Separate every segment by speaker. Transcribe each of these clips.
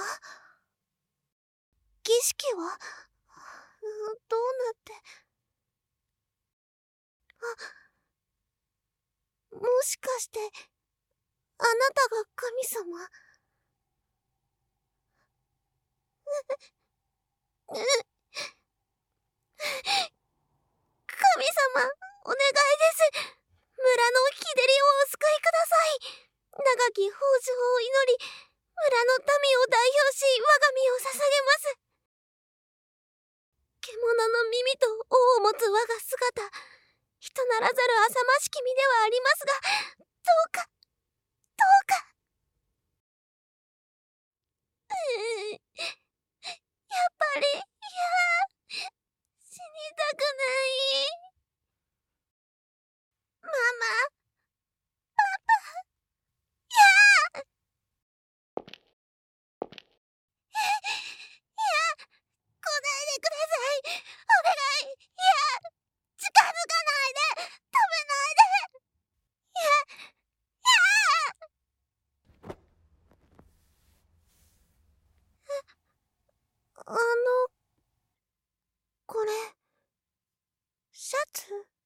Speaker 1: 儀式はどうなって。もしかして、あなたが神様？神様、お願いです。村の日照りをお救いください。長き豊寿を祈り、村の民を代表し、我が身を捧げます。獣の耳と尾を持つ我が姿、人ならざる浅ましき身ではありますが、どうか、どうか。やっぱり、死にたくない。ママ、来ないでください。お願い。近づかないで。食べないで。これ、シャツ？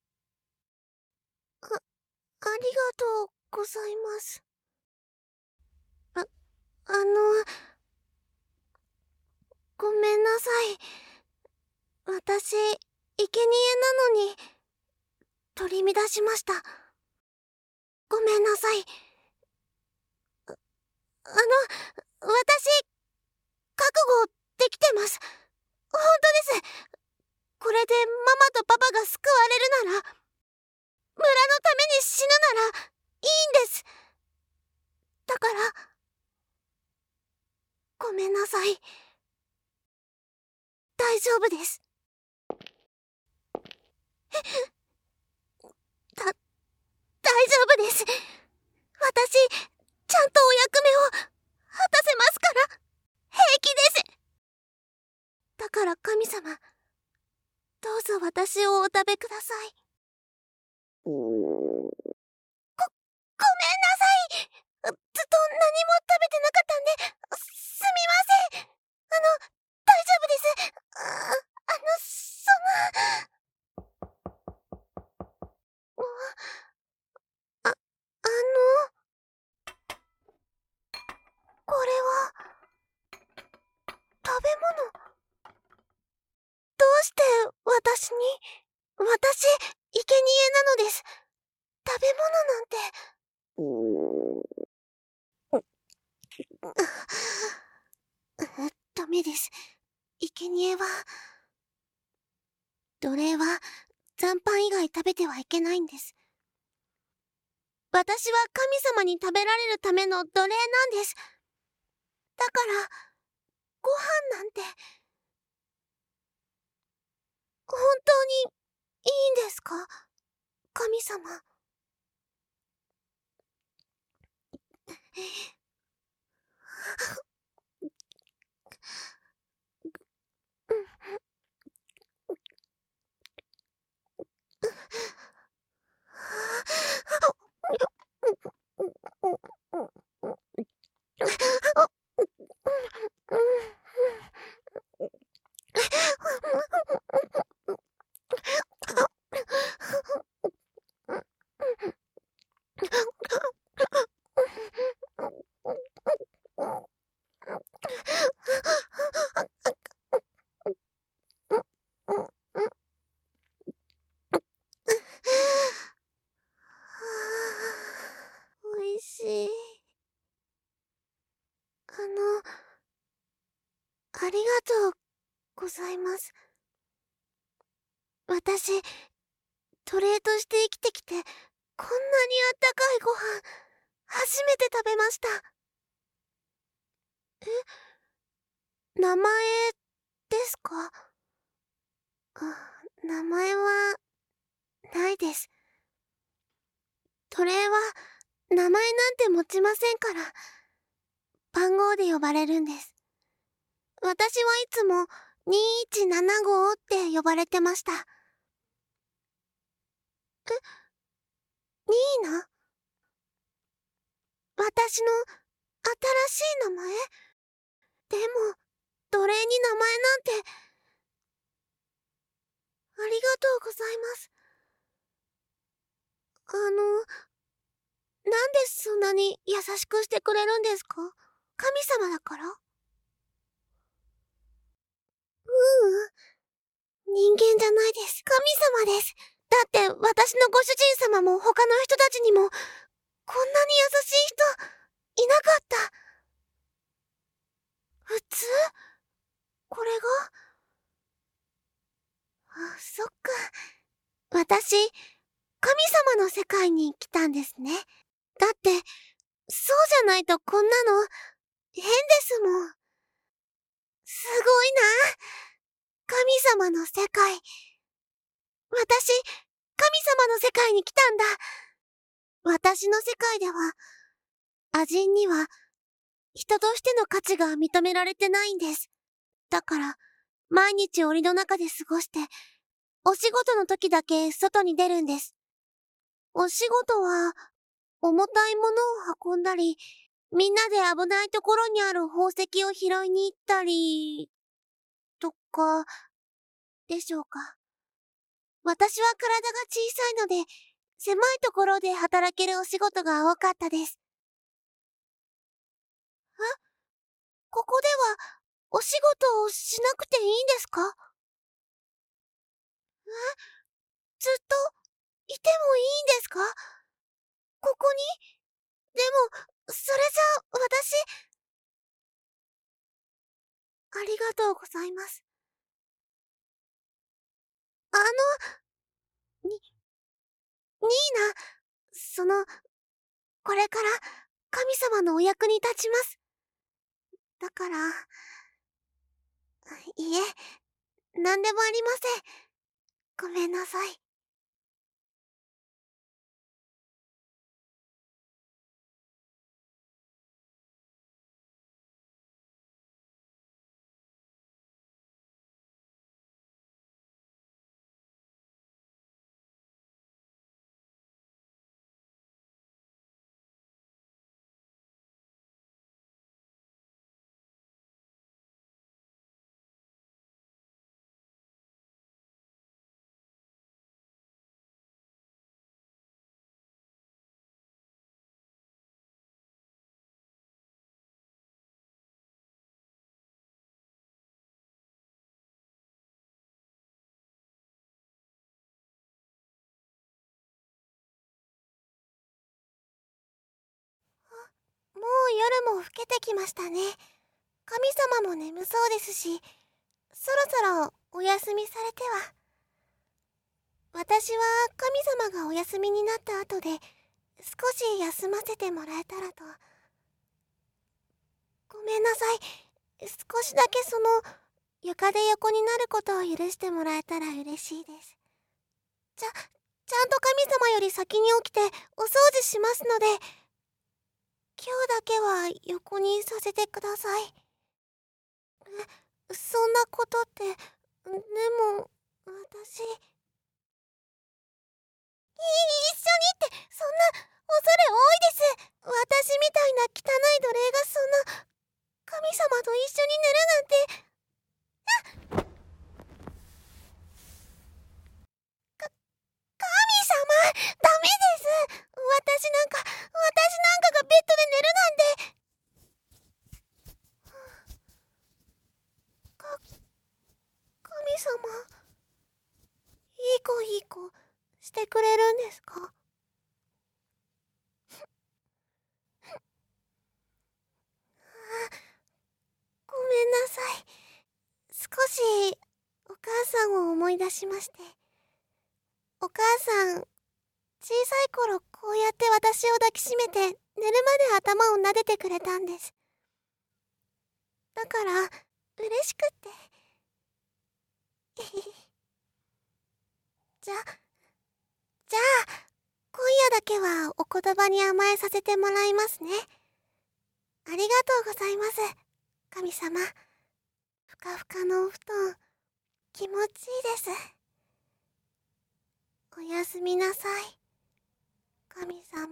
Speaker 1: ありがとうございます。ごめんなさい。私、生贄なのに、取り乱しました。ごめんなさい。私、覚悟できてます。本当です。これでママとパパが救われるなら、村のために死ぬなら、いいんです。だから、ごめんなさい。大丈夫です。大丈夫です。私、ちゃんとお役目を果たせますから。平気です。だから神様、どうぞ私をお食べください。ごめんなさい。ずっと何も食べてなかったんで、すみません。大丈夫です。あの、これは、食べ物？どうして私に？私、生贄なのです。食べ物なんて。ダメです。生贄は、奴隷は残飯以外食べてはいけないんです。私は神様に食べられるための奴隷なんです。だから、ご飯なんて、本当にいいんですか？神様。おいしい。ありがとうございます。私、奴隷として生きてきて、こんなにあったかいご飯、初めて食べました。名前ですか？名前は、ないです。奴隷は、名前なんて持ちませんから、番号で呼ばれるんです。私はいつも、2175って呼ばれてました。ニーナ？私の新しい名前？で、 なに優しくしてくれるんですか？神様だから？人間じゃないです。神様です。だって私のご主人様も他の人たちにも、こんなに優しい人、いなかった。普通？これが？あ、そっか。私、神様の世界に来たんですね。だって、そうじゃないとこんなの、変ですもん。すごいな。神様の世界。私、神様の世界に来たんだ。私の世界では、アジンには、人としての価値が認められてないんです。だから、毎日檻の中で過ごして、お仕事の時だけ外に出るんです。お仕事は、重たいものを運んだり、みんなで危ないところにある宝石を拾いに行ったり、とか、でしょうか。私は体が小さいので、狭いところで働けるお仕事が多かったです。ここでは、お仕事をしなくていいんですか？ずっと、いてもいいんですか？ここに？でも、それじゃ、ありがとうございます。あの、に、ニーナ、これから神様のお役に立ちます。だから、いえ、なんでもありません。ごめんなさい。もう夜も更けてきましたね。神様も眠そうですし、そろそろお休みされては。私は神様がお休みになった後で、少し休ませてもらえたらと。ごめんなさい。少しだけ床で横になることを許してもらえたら嬉しいです。ちゃんと神様より先に起きてお掃除しますので、今日だけは横にさせてください。そんなことって、でも、私、一緒にって、そんな、恐れ多いです。私みたいな汚い奴隷が神様と一緒に寝るなんて、神様、ダメです。私なんかがベッドで寝るなんて。か、神様、いい子してくれるんですか？ごめんなさい。少し、お母さんを思い出しまして。お母さん、小さい頃こうやって私を抱きしめて寝るまで頭を撫でてくれたんです。だから、嬉しくって。じゃ、じゃあ、今夜だけはお言葉に甘えさせてもらいますね。ありがとうございます、神様。ふかふかのお布団、気持ちいいです。おやすみなさい、神様。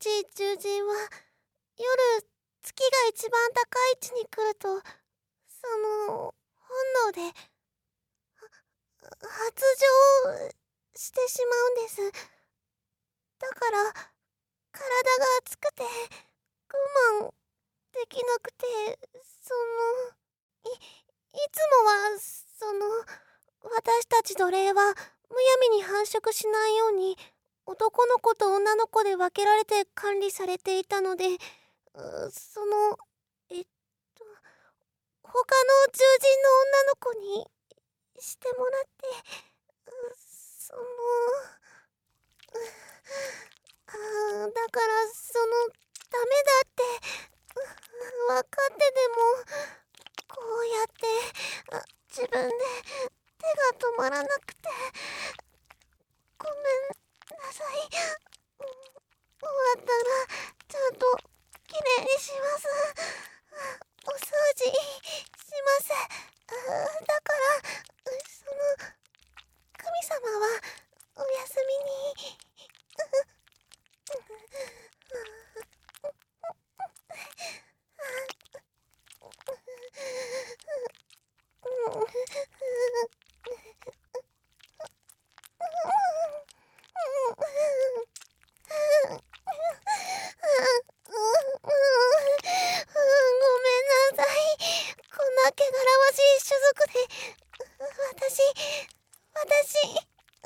Speaker 1: ち獣人は夜月が一番高い位置に来ると本能で発情してしまうんです。だから体が熱くて我慢できなくて、いつもは私たち奴隷はむやみに繁殖しないように男の子と女の子で分けられて管理されていたので、えっと他の獣人の女の子にしてもらって、だからダメだって分かってでもこうやって自分で手が止まらなくてごめんなさい。終わったらちゃんときれいにします。お掃除します。だから神様はおやすみに。ごめんなさい。こんな汚らわしい種族で私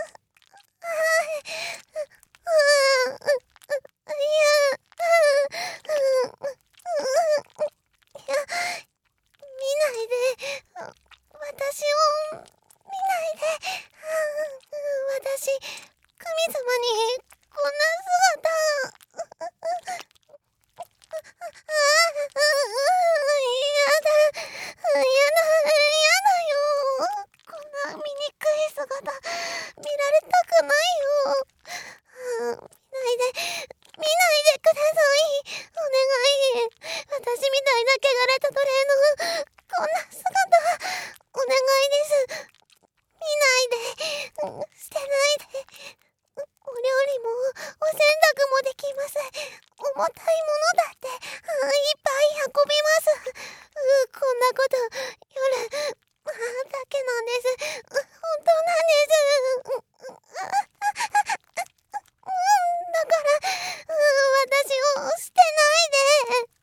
Speaker 1: 見ないで。私を見ないで。私、神様にこんな姿。やだよ。こんな醜い姿見られたくないよ。見ないでください。お願い。私みたいな汚れた奴隷のこんな姿、お願いです。見ないで。捨てないで。お料理もお洗濯もできます。重たいものだっていっぱい運びます。こんなこと夜だけなんです。本当なんです。だから私を捨てないで。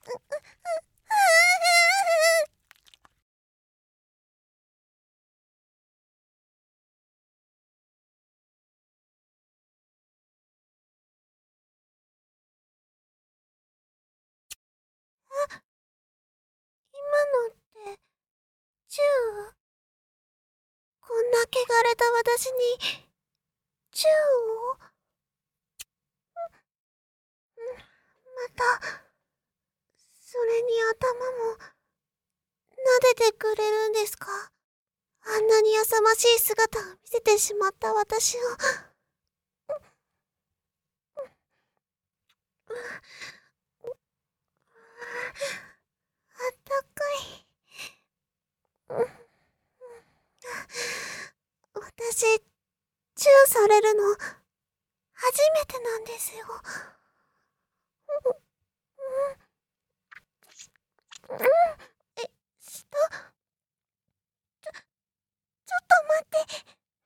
Speaker 1: 今のってチュー？こんな汚れた私にチューを？またそれに頭も撫でてくれるんですか？あんなにやさましい姿を見せてしまった私を。あったかい。私、チューされるの初めてなんですよ。え、ちょっと待って。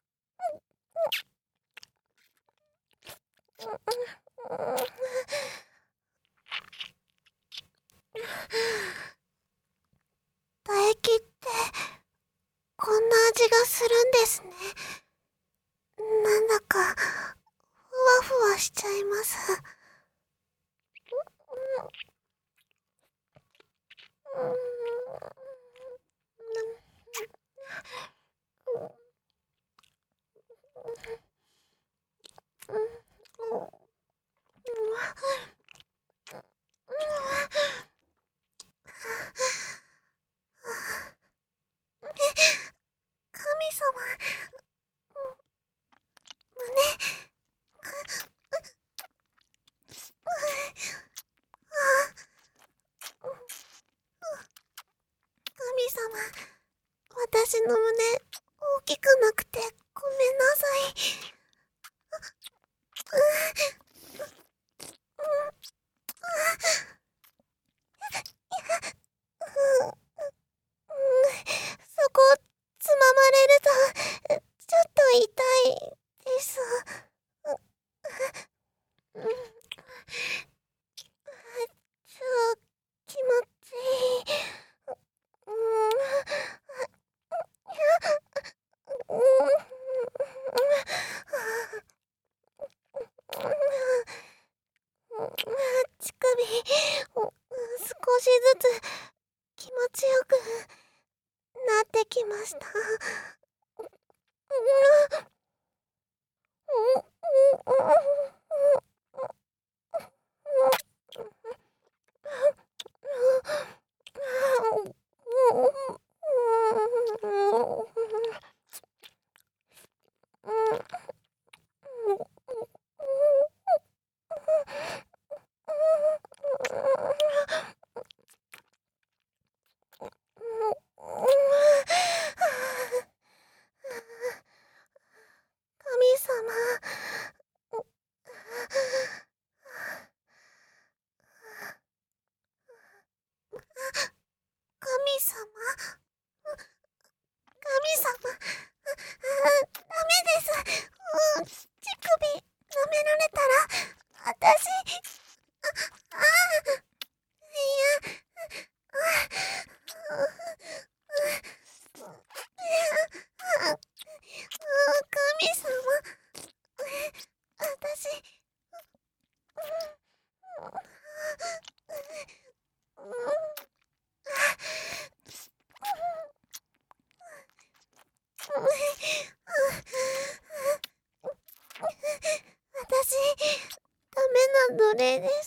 Speaker 1: 唾液ってこんな味がするんですね。なんだかふわふわしちゃいます。神様、神様、私の胸大きくなくてごめんなさい。 ちよくなってきました。神様。神様。神様。ダメです。乳首舐められたら、私、いや、神様、私、私、ダメな奴隷です。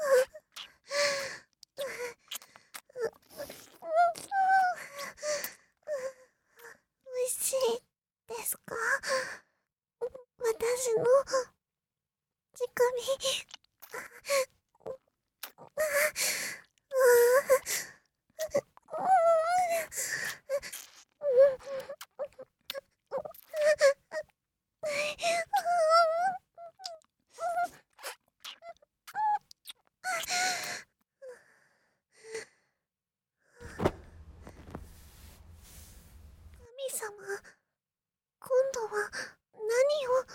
Speaker 1: 美味しいですか？私の乳首。神様、今度は何を。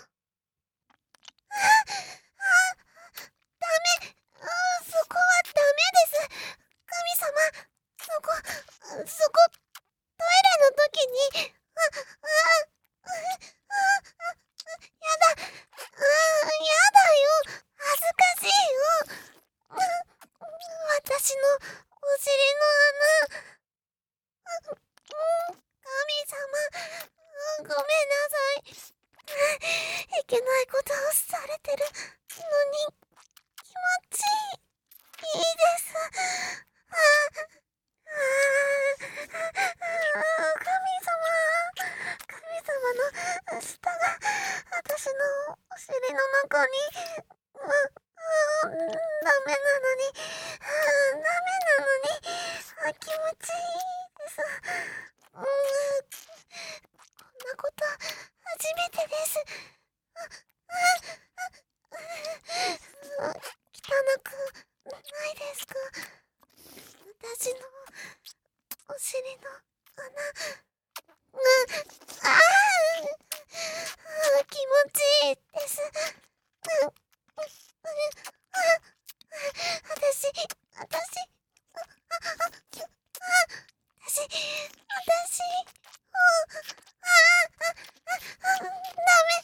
Speaker 1: ダメ、そこはダメです。神様、そこ、トイレの時に、やだ、やだよ、恥ずかしいよ。私のお尻の穴。神様、ごめんなさい。いけないことをされてるのに気持ちいいです。神様の舌が私のお尻の中に。ダメなのに、気持ちいいです。こんなこと初めてです。汚くないですか？私のお尻の穴。気持ちいいです。私、ダメ。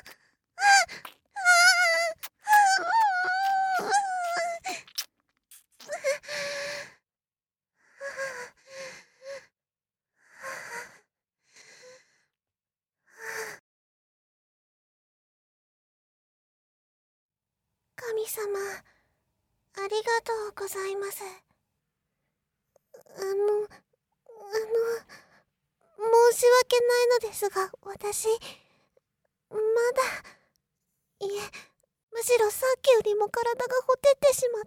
Speaker 1: 神様、ありがとうございます。申し訳ないのですが、私、まだ、いえ、むしろさっきよりも体がほてってしまって、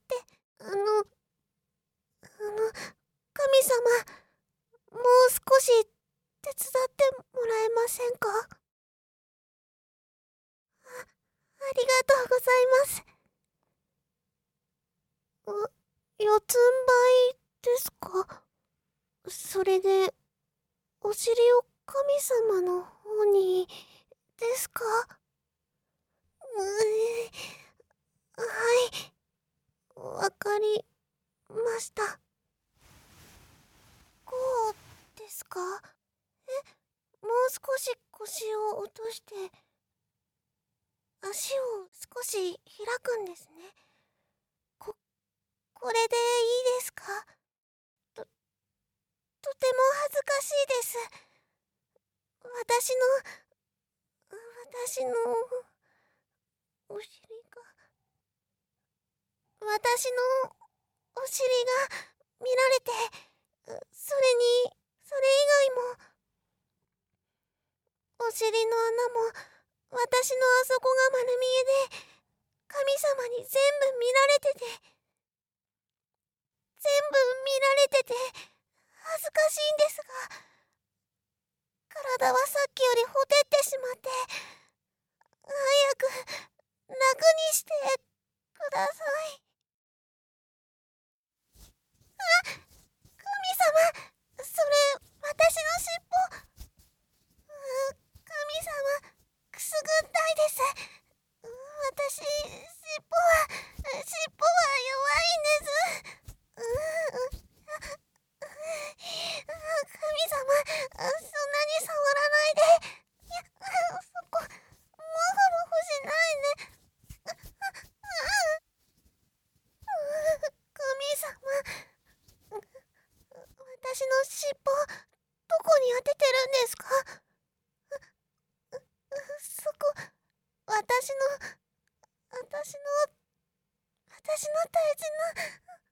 Speaker 1: 神様、もう少し手伝ってもらえませんか？ありがとうございます。四つん這いですか？それで、お尻を神様の方に、ですか？はい、わかりました。こうですか？もう少し腰を落として、足を少し開くんですね。これでいいですか？ ても恥ずかしいです。私のお尻が、私のお尻が見られて、それ以外も、お尻の穴も、私のあそこが丸見えで、神様に全部見られてて、恥ずかしいんですが、体はさっきよりほてってしまって、早く楽にしてください。神様、それ、私の尻尾。神様、くすぐったいです。私、尻尾は弱いんです。神様、そんなに触らないで。そこ、もふもふしないで。神様、私の尻尾、どこに当ててるんですか？そこ、私の大事な、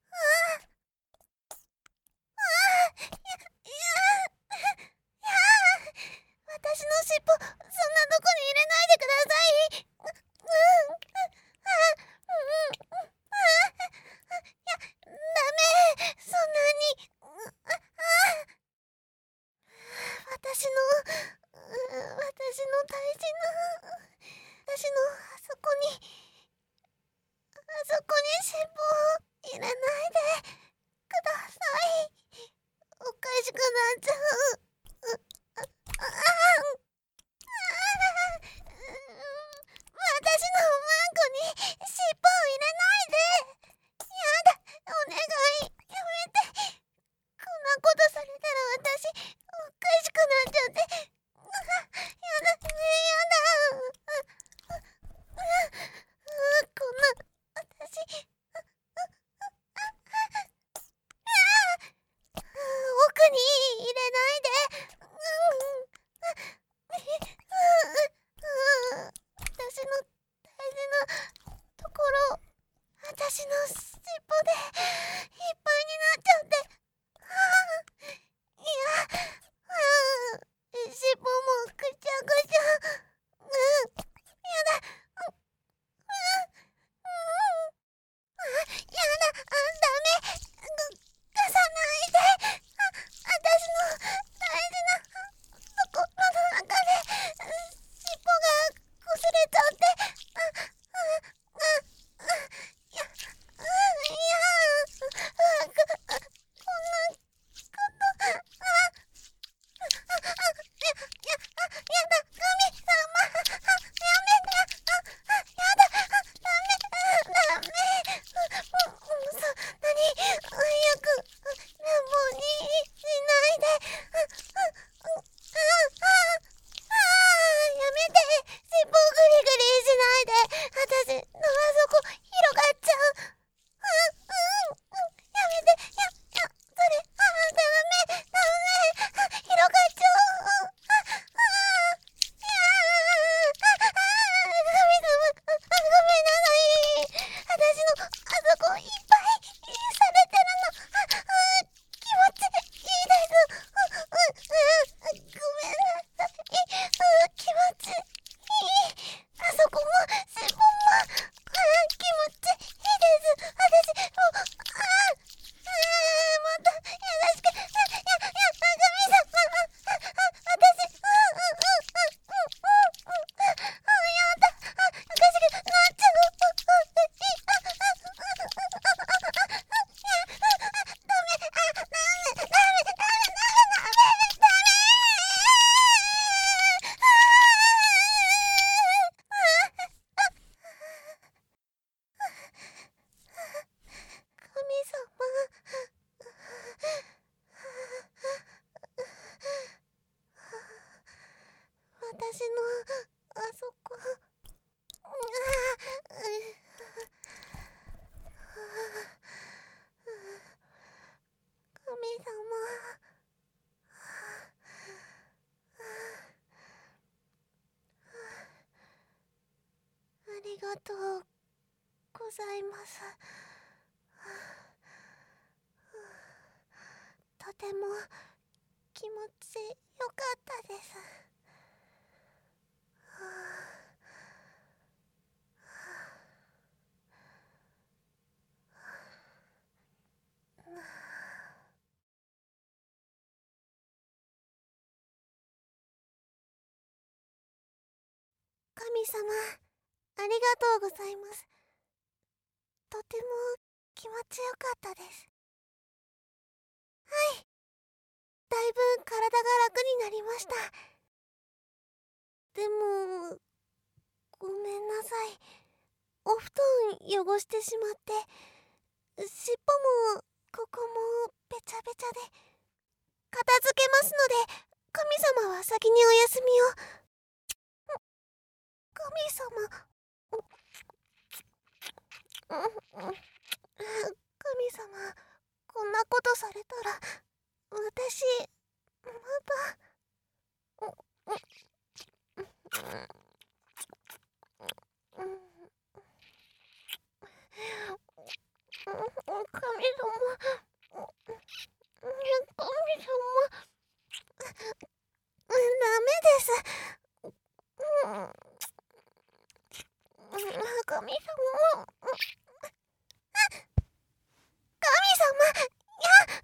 Speaker 1: 私の尻尾、そんなとこに入れないでください。ダメ、そんなに。私の大事な、私のあそこに尻尾を入れないでください。おかしくなっちゃう。私のマンコに尻尾を入れないで。やだ、お願い、やめて。こんなことされたら私、おかしくなっちゃって。やだ、こんな、私、奥に入れないで。私の大事なところ、私の尻尾でいっぱいになっちゃって。いや、尻尾もぐちゃぐちゃ。やだ。やだ、ダメ。貸さないで。私の大事なところの中で、尻尾が擦れちゃって。いや、こんなこと、やだ、神様、やめて、やだ、ダメ、そんなに早く、乱暴にしないで。やめて、尻尾グリグリしないで。私のあそこ広がっちゃう。やめて、それ、ダメ、広がっちゃう。神様、ごめんなさい。私のあそこいっぱいされてるの。気持ちいいです。ごめんなさい。気持ちいい。あそこも尻尾も気持ちいいです。私ももっと優しく。神様、私、やだ、おかしくなっちゃう。神様、私のあそこ、神様、 とうございます。とても気持ちよかったです。神様、ありがとうございます。とても気持ちよかったです。はい、だいぶ体が楽になりました。でも、ごめんなさい。お布団汚してしまって、尻尾もここもべちゃべちゃで。片付けますので、神様は先にお休みを。神様。神様、こんなことされたら、私、また。神様。神様。ダメです。神様。神様。や。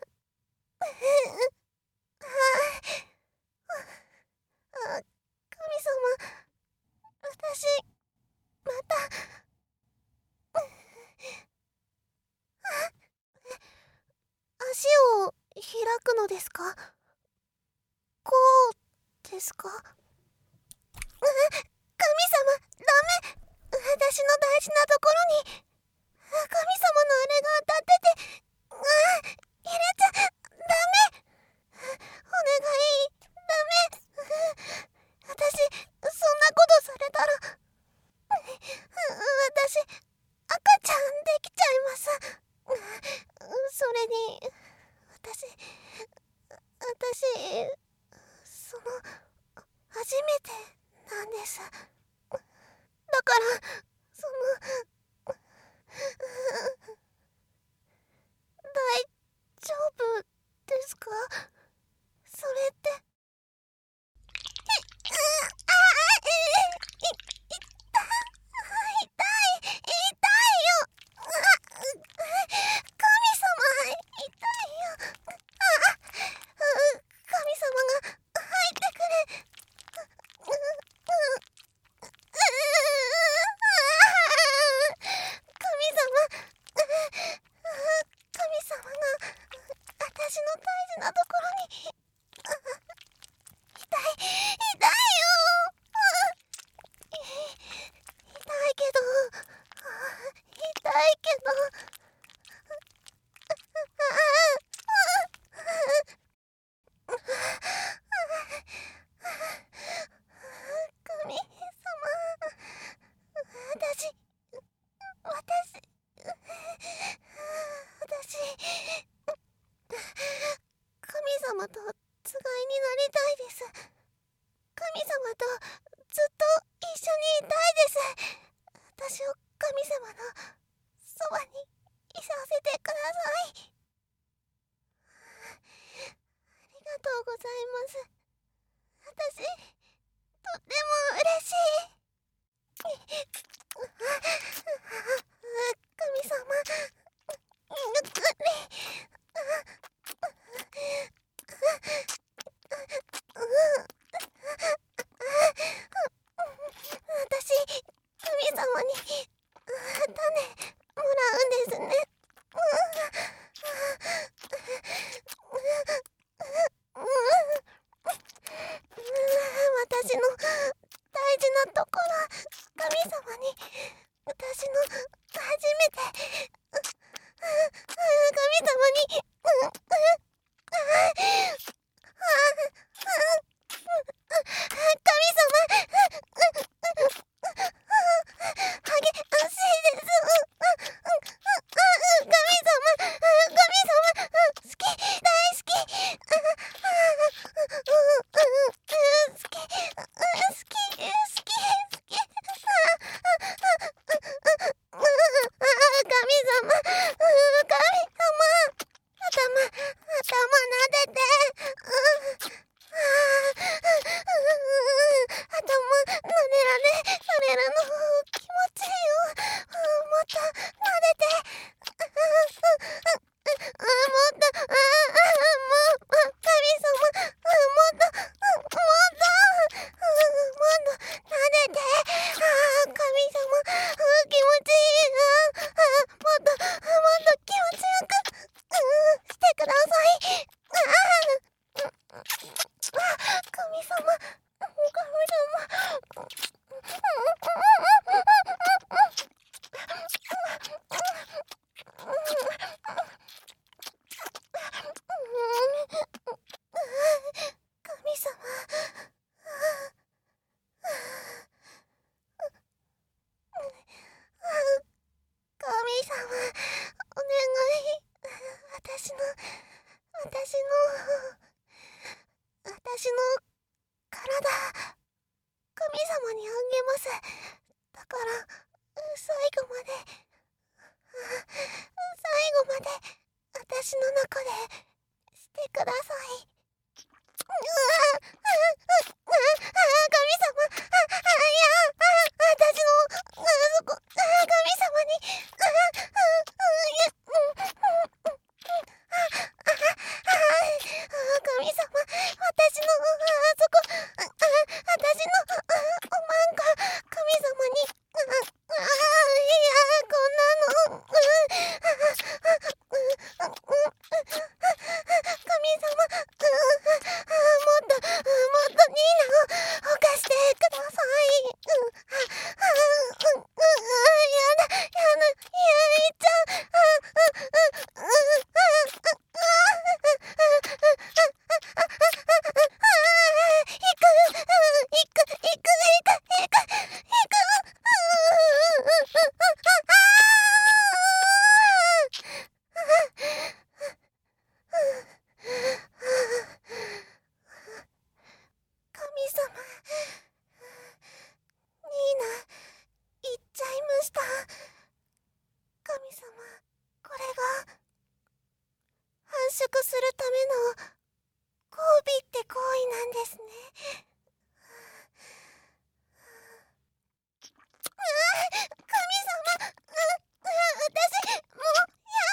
Speaker 1: 神様。私、また。足を開くのですか？こうですか？神様、ダメ！私の大事なところに神様のあれが当たってて、入れちゃダメ！お願い、ダメ！私、そんなことされたら、私、赤ちゃんできちゃいます。それに、私、初めてなんです。だから、大丈夫ですか？それって。神様とつがいになりたいです。神様とずっと一緒にいたいです。私を神様のそばにいさせてください。ありがとうございます。私、とっても嬉しい。神様、私、神様に種もらうんですね。私の大事なところ、神様に私の初めて神様に神様、私の体、神様にあげます。だから、最後まで、私の中でしてください。神様、私の、そこ、神様に、神様、私の、そこ、私の、おまんこ、神様に、こんなの、神様、もっとニーナを犯してください。言っちゃう。神様、ニーナ、言っちゃいました。神様、これが、繁殖するための、交尾って行為なんですね。神様、私、もう、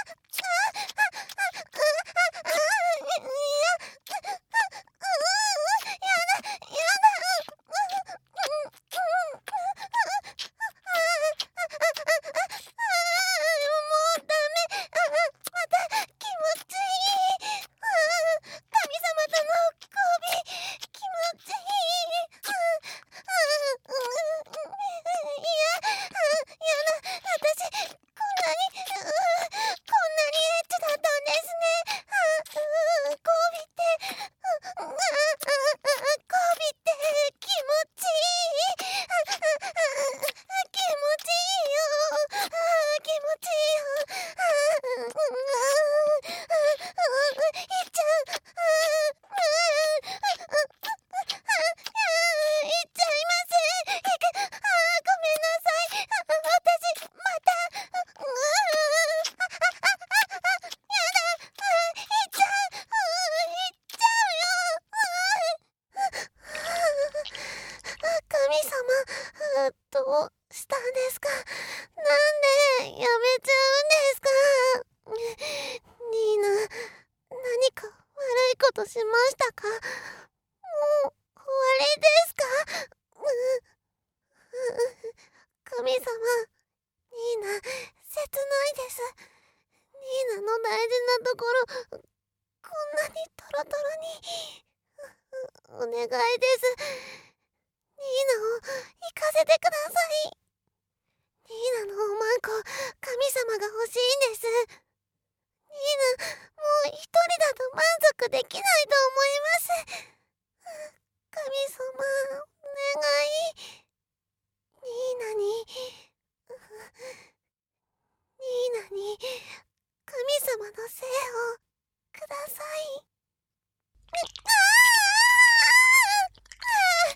Speaker 1: どうしたんですか？なんでやめちゃうんですか？ニーナ、何か悪いことしましたか？もう終わりですか？神様、ニーナ、切ないです。ニーナの大事なところ、こんなにトロトロに。お願いです。ニーナを行かせてください。ニーナのおまんこ、神様が欲しいんです。ニーナ、もう一人だと満足できないと思います。神様、お願い。ニーナに、神様の生をください。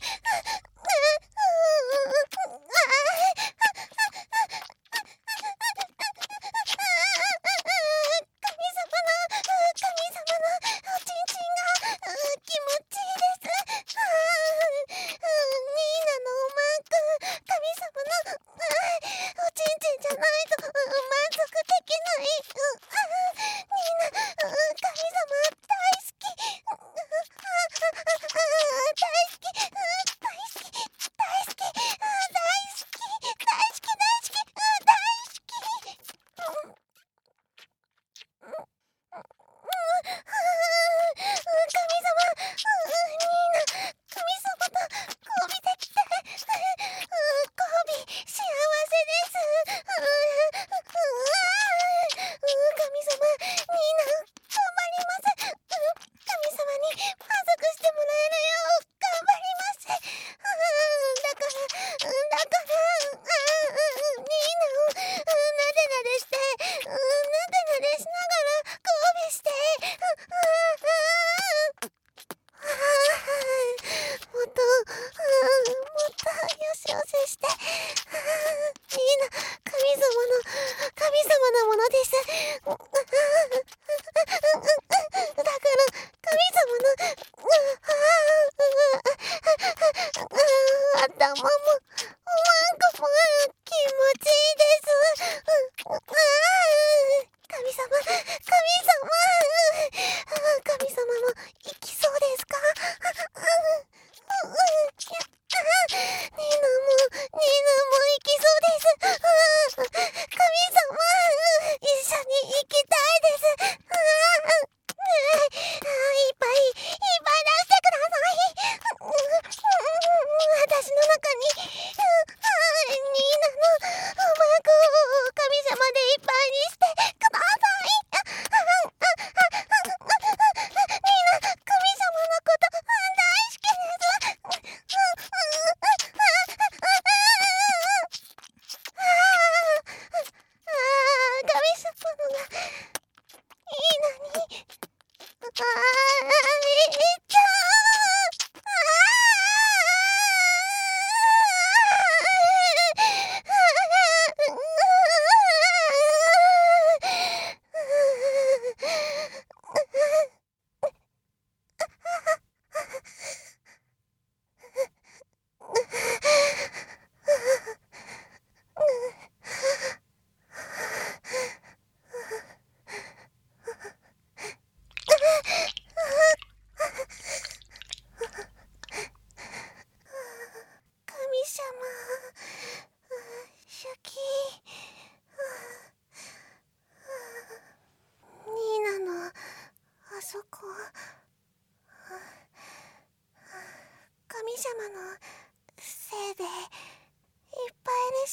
Speaker 1: 様のせいでいっぱいです。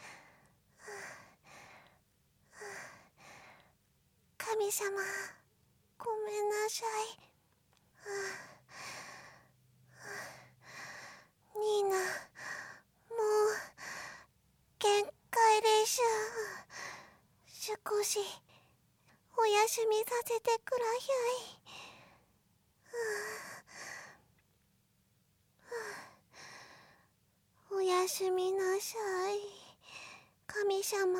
Speaker 1: 神様、ごめんなさい。ニーナ、もう限界です。少しお休みさせてください。おやすみなさい、神様。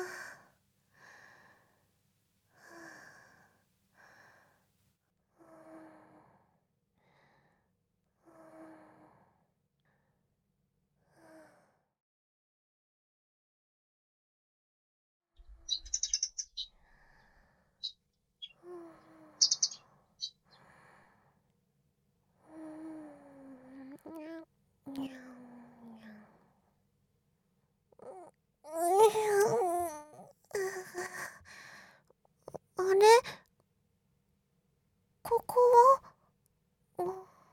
Speaker 1: あれ、ここは？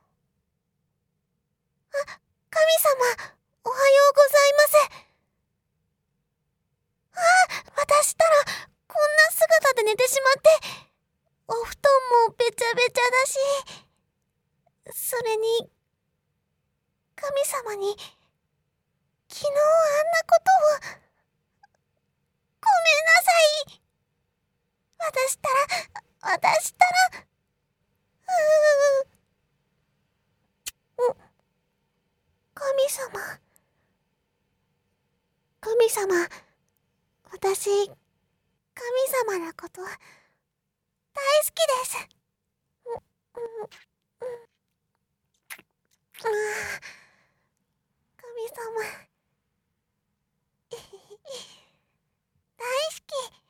Speaker 1: 神様、おはようございます。私ったらこんな姿で寝てしまって、お布団もべちゃべちゃだし、それに神様に昨日あんなことを。ごめんなさい。私ったら神様、神様、私、神様のこと大好きです。神様、大好き。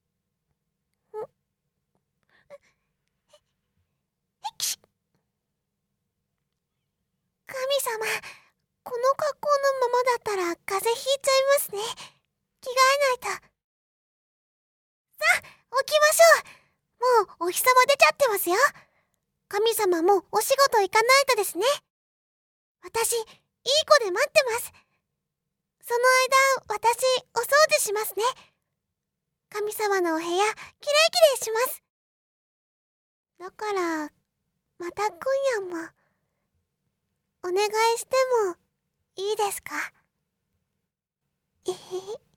Speaker 1: 神様、この格好のままだったら風邪ひいちゃいますね。着替えないと。さあ、起きましょう。もうお日様出ちゃってますよ。神様もお仕事行かないとですね。私、いい子で待ってます。その間、私、お掃除しますね。神様のお部屋、きれいします。だから、また今夜も、お願いしてもいいですか？えへへ。